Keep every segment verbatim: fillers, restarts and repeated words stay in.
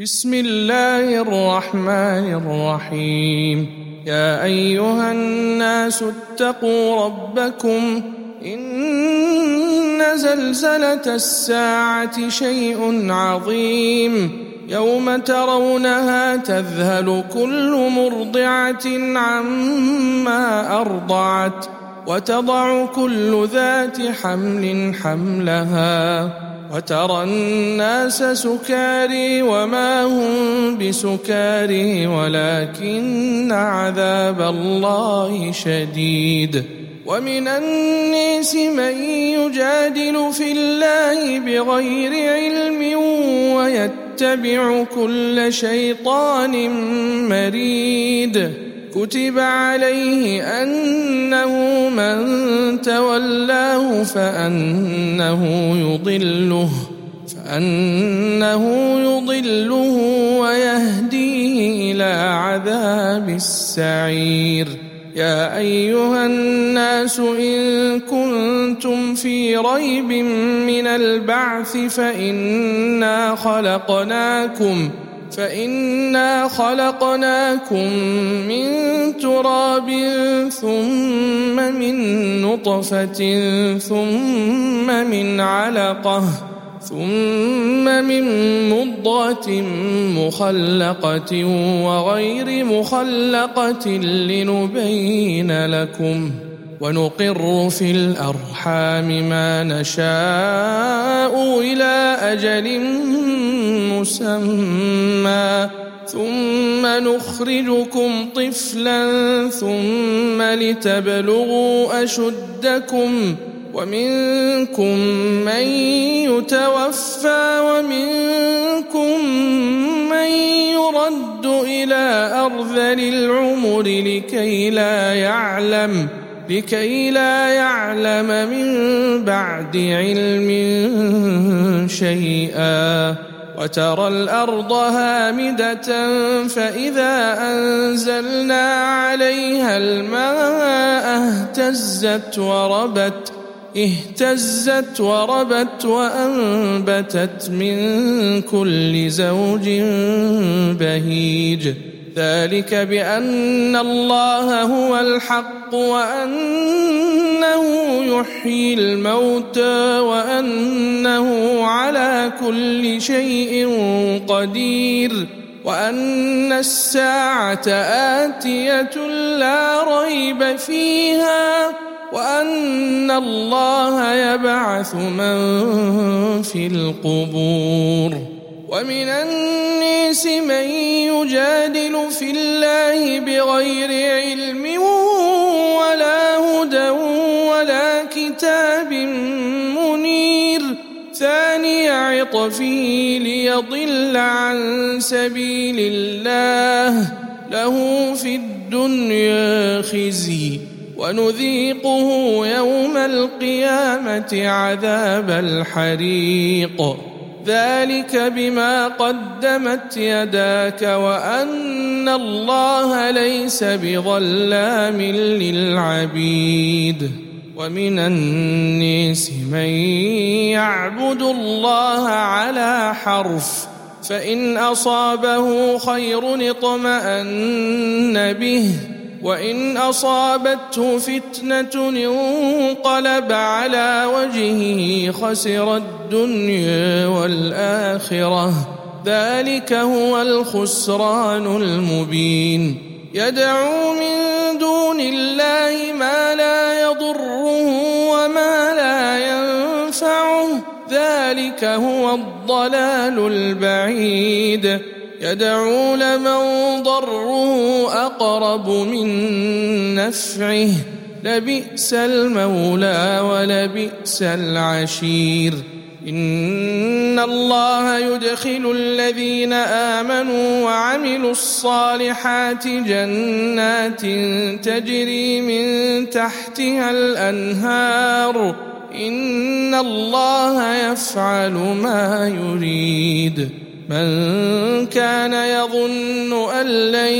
بسم الله الرحمن الرحيم. يا أيها الناس اتقوا ربكم إن زلزلة الساعة شيء عظيم يوم ترونها تذهل كل مرضعة عما أرضعت وتضع كل ذات حمل حملها وترى الناس سكاري وما هم بسكاري ولكن عذاب الله شديد. ومن الناس من يجادل في الله بغير علم ويتبع كل شيطان مريد. كتب عليه أنه من تولاه فأنه يضله فأنه يضله ويهديه إلى عذاب السعير. يا أيها الناس إن كنتم في ريب من البعث فإنا خلقناكم فإنا خلقناكم من تراب ثم من نطفة ثم من علقة ثم من مضغة مخلقة وغير مخلقة لنبين لكم ونقر في الأرحام ما نشاء إلى أجل مسمى ثم نخرجكم طفلا ثم لتبلغوا أشدكم ومنكم من يتوفى ومنكم من يرد إلى أرذل العمر لكي لا يعلم لكي لا يعلم من بعد علم شيئا. وترى الأرض هامدة فإذا أنزلنا عليها الماء اهتزت وربت اهتزت وربت وأنبتت من كل زوج بهيج. ذلك بأن الله هو الحق وأنه يحيي الموتى وأنه على كل شيء قدير وأن الساعة آتية لا ريب فيها وأن الله يبعث من في القبور. ومن الناس من يجادل في الله بغير علم ولا هدى ولا كتاب منير. ثاني عطفه ليضل عن سبيل الله له في الدنيا خزي ونذيقه يوم القيامة عذاب الحريق. ذلك بما قدمت يداك وأن الله ليس بظلام للعبيد. ومن الناس من يعبد الله على حرف فإن أصابه خير اطمأن به وإن أصابته فتنة انقلب على وجهه خسر الدنيا والآخرة. ذلك هو الخسران المبين. يدعو من دون الله ما لا يضره وما لا ينفعه ذلك هو الضلال البعيد. يدعو لمن ضره أقرب من نفعه لبئس المولى ولبئس العشير. إن الله يدخل الذين آمنوا وعملوا الصالحات جنات تجري من تحتها الأنهار إن الله يفعل ما يريد. من كان يظن أن لن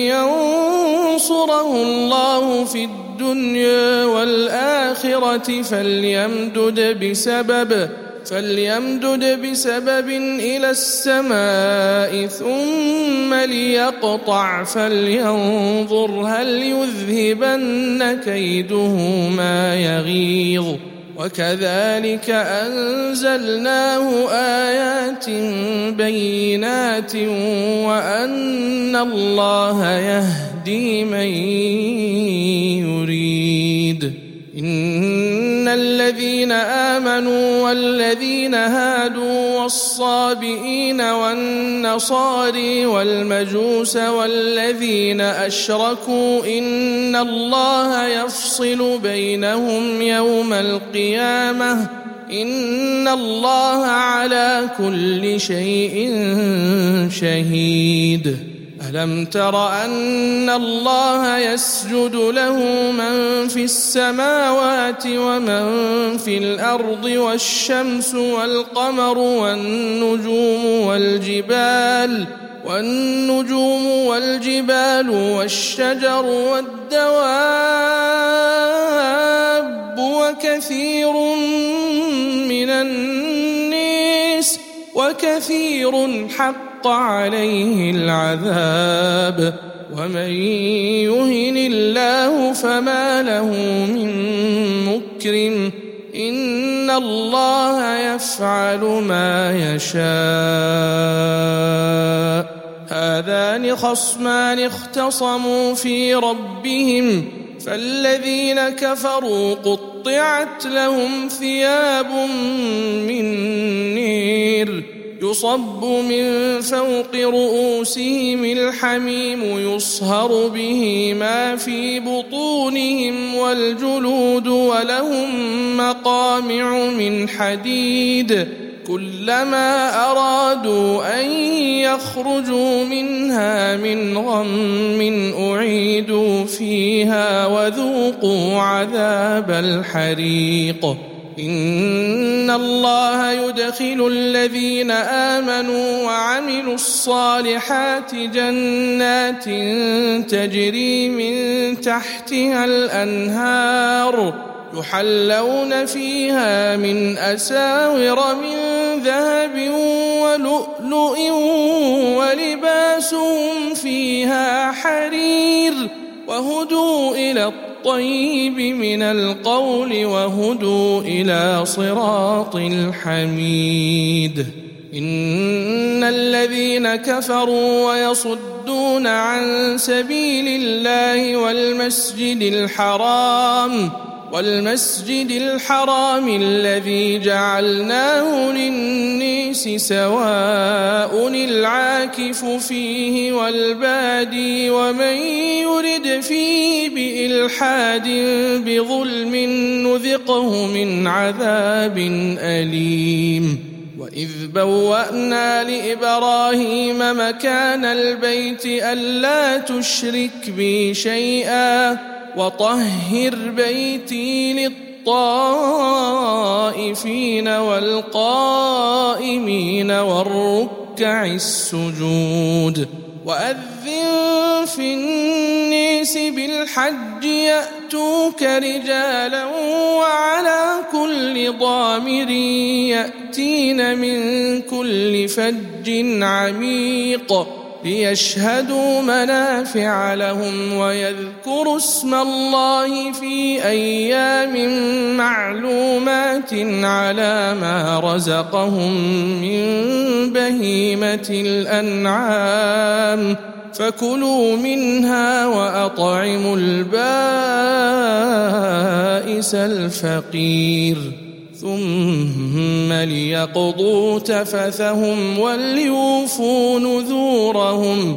ينصره الله في الدنيا والآخرة فليمدد بسبب فليمدد بسبب إلى السماء ثم ليقطع فلينظر هل يذهبن كيده ما يغيظ وكذلك أنزلناه آيات بينات وأن الله يهدي من يريد. إن الذين آمنوا والذين هادوا والصابئين والنصاري والمجوس والذين أشركوا إن الله يفصل بينهم يوم القيامة إن الله على كل شيء شهيد. ألم تر أن الله يسجد له من في السماوات ومن في الأرض والشمس والقمر والنجوم والجبال والنجوم والجبال والشجر والدواب وكثير من الناس وكثير حق عليه العذاب ومن يهن الله فما له من مكرم إن الله يفعل ما يشاء. هذان خصمان اختصموا في ربهم فالذين كفروا قطعت لهم ثياب من نير يصب من فوق رؤوسهم الحميم يصهر به ما في بطونهم والجلود ولهم مقامع من حديد كلما أرادوا أن يخرجوا منها من غم أعيدوا فيها وذوقوا عذاب الحريق. إن الله يدخل الذين آمنوا وعملوا الصالحات جنات تجري من تحتها الأنهار يحلون فيها من أساور من ذهب ولؤلؤ ولباسهم فيها حرير وهدوا إلى الطيب من القول وهدوا إلى صراط الحميد. إن الذين كفروا ويصدون عن سبيل الله والمسجد الحرام والمسجد الحرام الذي جعلناه للناس سواء العاكف فيه والبادي ومن يرد فيه بإلحاد بظلم نذقه من عذاب أليم. وإذ بوأنا لإبراهيم مكان البيت ألا تشرك بي شيئا وطهر بيتي للطائفين والقائمين والركع السجود. وأذن في الناس بالحج يأتوك رجالا وعلى كل ضامر يأتين من كل فج عميق ليشهدوا منافع لهم ويذكروا اسم الله في أيام معلومات على ما رزقهم من بهيمة الأنعام فكلوا منها وأطعموا البائس الفقير ثم ليقضوا تفثهم وليوفوا نذورهم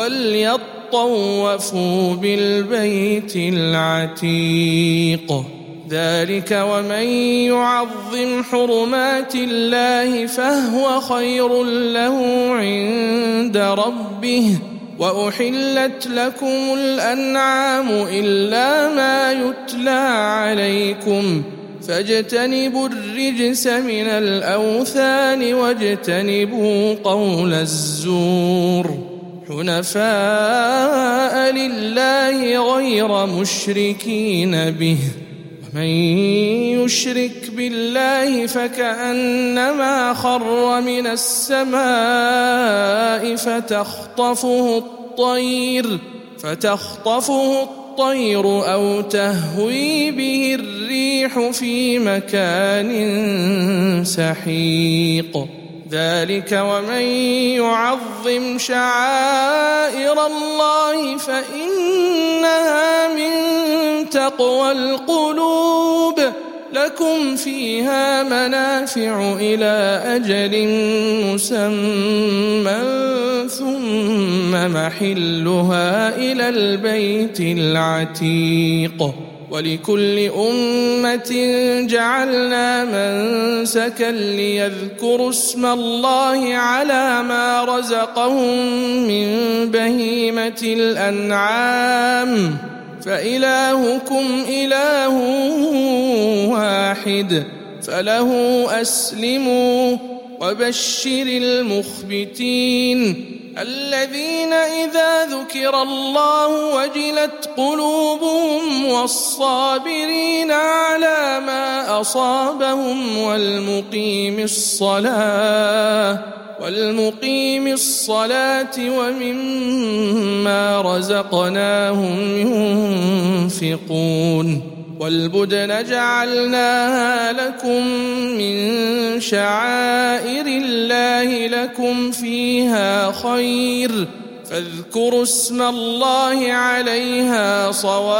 وليطوفوا بالبيت العتيق. ذلك ومن يعظم حرمات الله فهو خير له عند ربه. وأحلت لكم الأنعام إلا ما يتلى عليكم فاجتنبوا الرجس من الأوثان واجتنبوا قول الزور حنفاء لله غير مشركين به من يشرك بالله فكأنما خر من السماء فتخطفه الطير فتخطفه الطير أو تهوي به الريح في مكان سحيق ذلك ومن يعظم شعائر الله فإنها من تقوى القلوب لكم فيها منافع إلى أجل مسمى ثم محلها إلى البيت العتيق ولكل أمة جعلنا منسكا ليذكروا اسم الله على ما رزقهم من بهيمة الأنعام فإلهكم إله واحد فله أسلموا وبشر المخبتين الذين إذا ذكر الله وجلت قلوبهم والصابرين على ما أصابهم والمقيم الصلاة والمقيم الصلاة ومما رزقناهم ينفقون والبدن جعلناها لكم من شعائر الله لكم فيها خير فاذكروا اسم الله عليها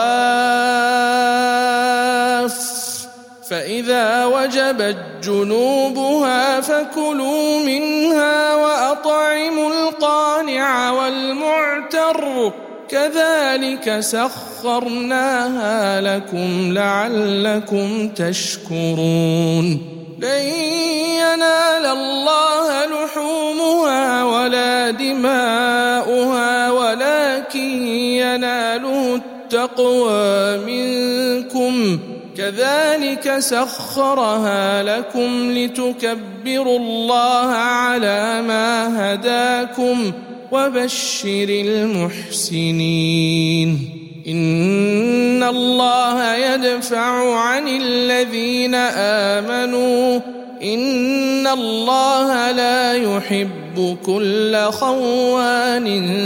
صواف فإذا وجبت جنوبها فكلوا منها وأطعموا القانع والمعتر كذلك سخرناها لكم لعلكم تشكرون لن ينال الله لحومها ولا دماؤها ولكن يناله التقوى منكم كذلك سخرها لكم لتكبروا الله على ما هداكم وبشر المحسنين إن الله يدفع عن الذين آمنوا إن الله لا يحب كل خوان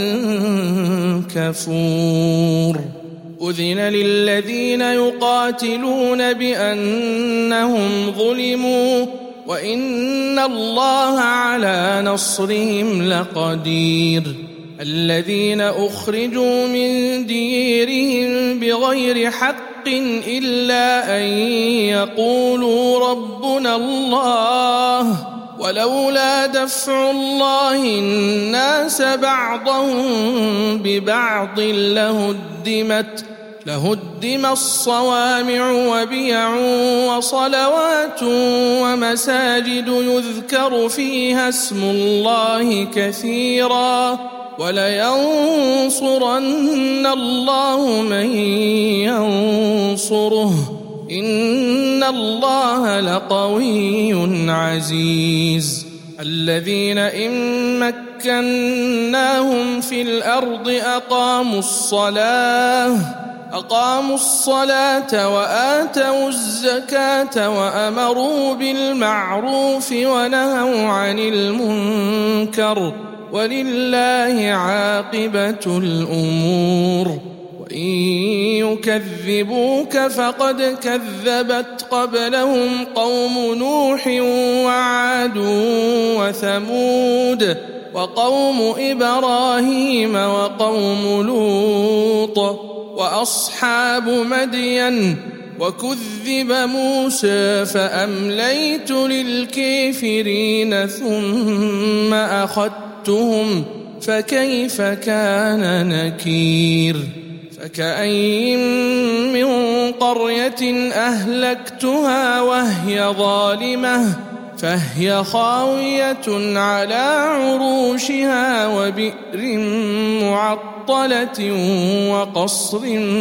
كفور أذن للذين يقاتلون بأنهم ظلموا وإن الله على نصرهم لقدير الذين أخرجوا من ديرهم بغير حق إلا أن يقولوا ربنا الله ولولا دفع الله الناس بعضهم ببعض لهدمت لهدم الصوامع وبيع وصلوات ومساجد يذكر فيها اسم الله كثيرا ولينصرن الله من ينصره إن الله لقوي عزيز الذين إن مكناهم في الأرض أقاموا الصلاة أقاموا الصلاة وآتوا الزكاة وأمروا بالمعروف ونهوا عن المنكر ولله عاقبة الأمور وإن يكذبوك فقد كذبت قبلهم قوم نوح وعاد وثمود وقوم إبراهيم وقوم لوط وأصحاب مدين وكذب موسى فأمليت للكافرين ثم أخذتهم فكيف كان نكير فكأين من قرية أهلكتها وهي ظالمة فهي خاوية على عروشها وبئر معطلة وقصر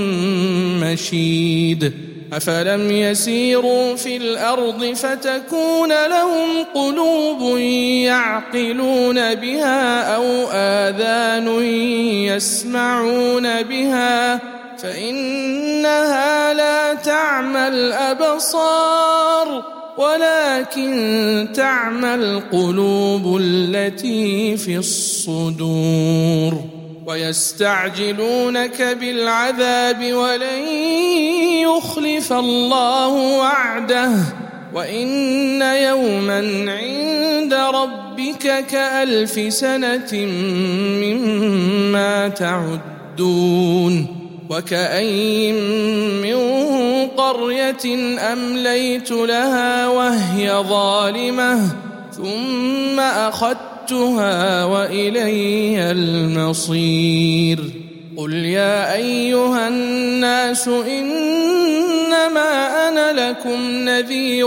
مشيد أفلم يسيروا في الأرض فتكون لهم قلوب يعقلون بها أو آذان يسمعون بها فإنها لا تعمى الأبصار ولكن تعمى القلوب التي في الصدور. ويستعجلونك بالعذاب ولن يخلف الله وعده وإن يوما عند ربك كألف سنة مما تعدون. وكأين من قرية أمليت لها وهي ظالمة ثم أخذتها وإلي المصير. قل يا أيها الناس إنما أنا لكم نذير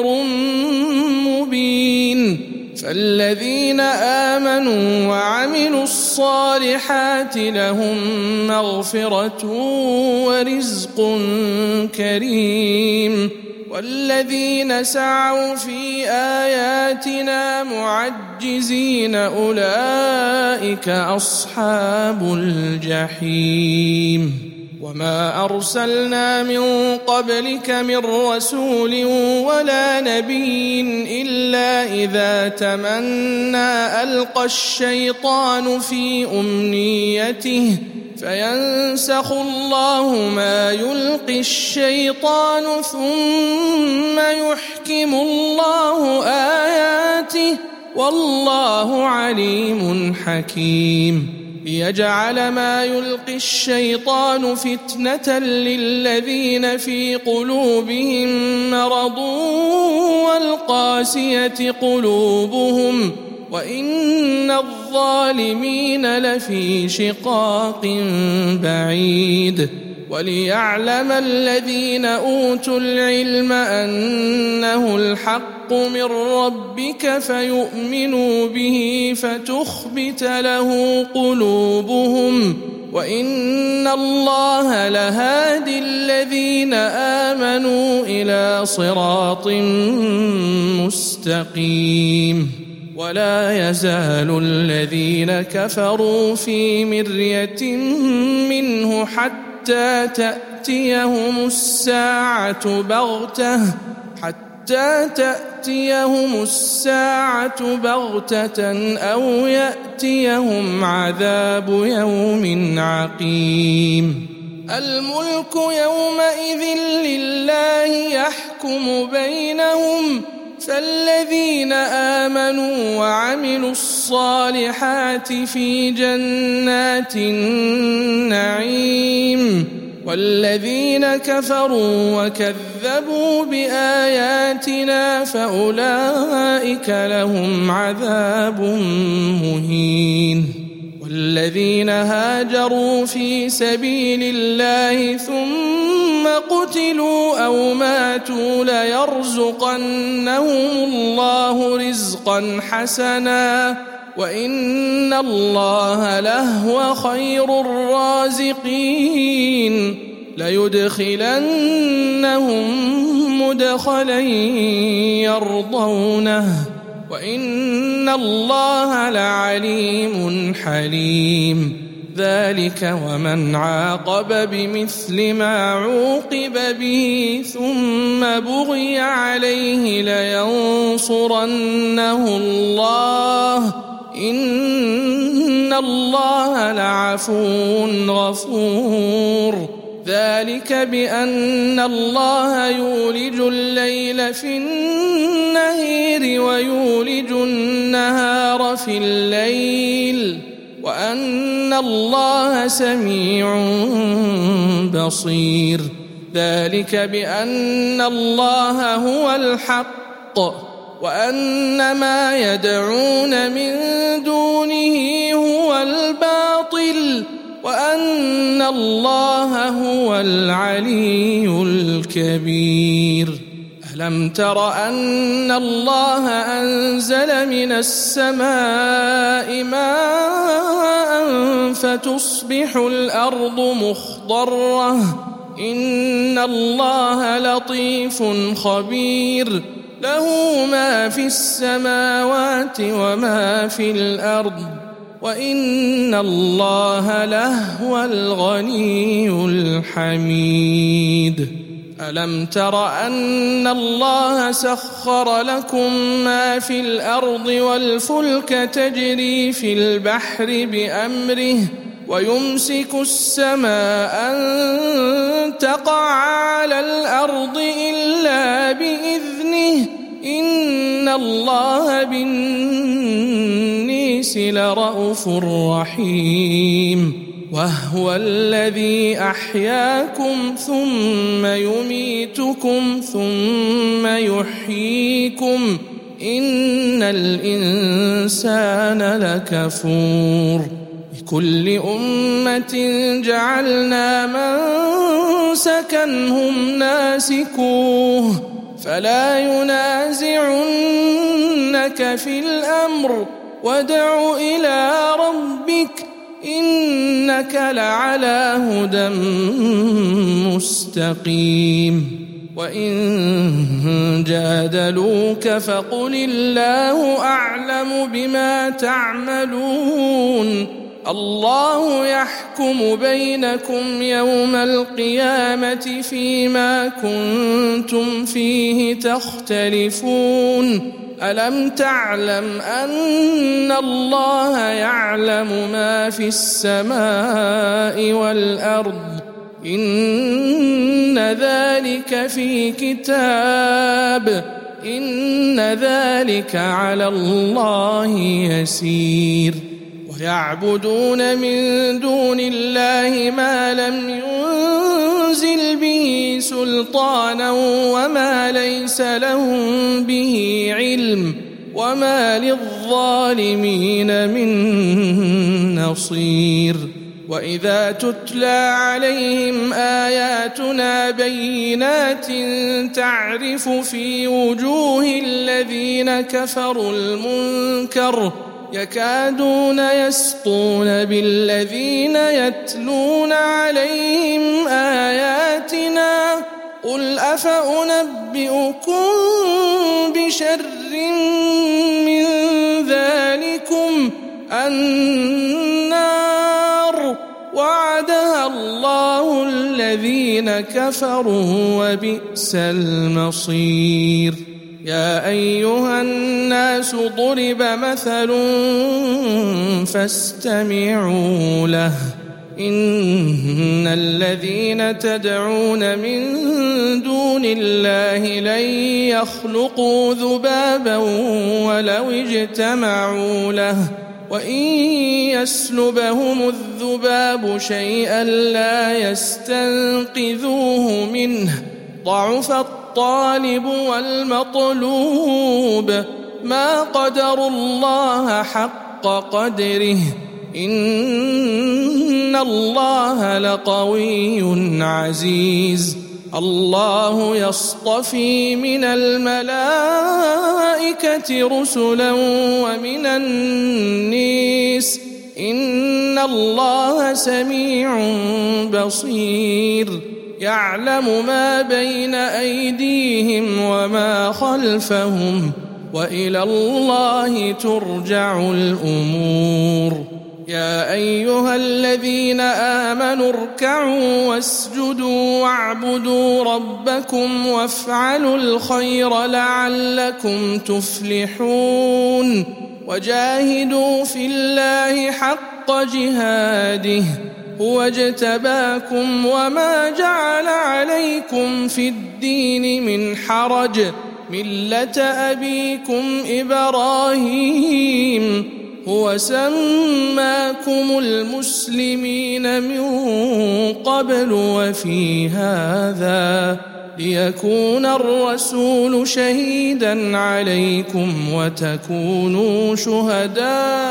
مبين. فالذين آمنوا وعملوا الصالحات لهم مغفرة ورزق كريم. والذين سعوا في آياتنا معجزين أولئك أصحاب الجحيم. وما أرسلنا من قبلك من رسول ولا نبي إلا إذا تمنى ألقى الشيطان في أمنيته فينسخ الله ما يلقي الشيطان ثم يحكم الله آياته والله عليم حكيم. ليجعل ما يلقي الشيطان فتنة للذين في قلوبهم مرض والقاسية قلوبهم وإن الظالمين لفي شقاق بعيد. وليعلم الذين أوتوا العلم أنه الحق من ربك فيؤمنوا به فتخبت له قلوبهم وإن الله لهادي الذين آمنوا إلى صراط مستقيم. ولا يزال الذين كفروا في مرية منه حتى حتى تأتيهم الساعة بغتة حتى تأتيهم الساعة بغتة أو يأتيهم عذاب يوم عقيم. الملك يومئذ لله يحكم بينهم فالذين آمنوا وعملوا الصالحات في جنات النعيم والذين كفروا وكذبوا بآياتنا فأولئك لهم عذاب مهين. والذين هاجروا في سبيل الله ثم قتلوا أو ماتوا ليرزقنهم الله رزقا حسنا وإن الله لهو خير الرازقين. ليدخلنهم مدخلا يرضونه وإن الله لعليم حليم. ذلك ومن عاقب بمثل ما عوقب به ثم بغي عليه لينصرنه الله إن الله لعفو غفور. ذلك بأن الله يولج الليل في النهار ويولج النهار في الليل وأن الله سميع بصير. ذلك بأن الله هو الحق وأن ما يدعون من دونه هو الباطل وأن الله هو العلي الكبير. ألم تر أن الله أنزل من السماء ماء فتصبح الأرض مخضرة إن الله لطيف خبير. له ما في السماوات وما في الأرض وإن الله لهو الغني الحميد. ألم تر أن الله سخر لكم ما في الأرض والفلك تجري في البحر بأمره ويمسك السماء أن تقع على الأرض إلا بإذنه إن الله بالناس لرءوف رحيم. وهو الذي أحياكم ثم يميتكم ثم يحييكم إن الإنسان لكفور. لكل أمة جعلنا منسكا هم ناسكوه فلا ينازعنك في الأمر وادع إلى ربك إنك لعلى هدى مستقيم. وإن جادلوك فقل الله أعلم بما تعملون الله يحكم بينكم يوم القيامة فيما كنتم فيه تختلفون. ألم تعلم أن الله يعلم ما في السماء والأرض إن ذلك في كتاب إن ذلك على الله يسير. ويعبدون من دون الله ما لم ينزل به سلطانا وما ليس لهم به علم وما للظالمين من نصير. وإذا تتلى عليهم آياتنا بينات تعرف في وجوه الذين كفروا المنكر يكادون يسطون بالذين يتلون عليهم آياتنا قل أفأنبئكم بشر من ذلكم النار وعدها الله الذين كفروا وبئس المصير. يا أيها الناس ضرب مثل فاستمعوا له إن الذين تدعون من دون الله لن يخلقوا ذبابا ولو اجتمعوا له وإن يسلبهم الذباب شيئا لا يستنقذوه منه ضعف الطالب والمطلوب ما قدروا الله حق قدره إن الله لقوي عزيز. الله يصطفي من الملائكة رسلا ومن الناس إن الله سميع بصير. يعلم ما بين أيديهم وما خلفهم وإلى الله ترجع الأمور. يا أيها الذين آمنوا اركعوا واسجدوا واعبدوا ربكم وافعلوا الخير لعلكم تفلحون. وجاهدوا في الله حق جهاده هو اجتباكم وما جعل عليكم في الدين من حرج ملة أبيكم إبراهيم هو سماكم المسلمين من قبل وفي هذا ليكون الرسول شهيدا عليكم وتكونوا شهداء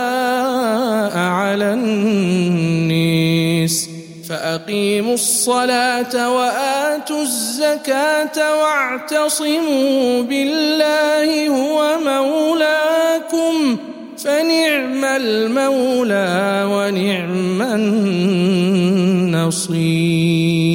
على الناس فأقيموا الصلاة وآتوا الزكاة واعتصموا بالله هو مولاكم فنعم المولى ونعم النصير.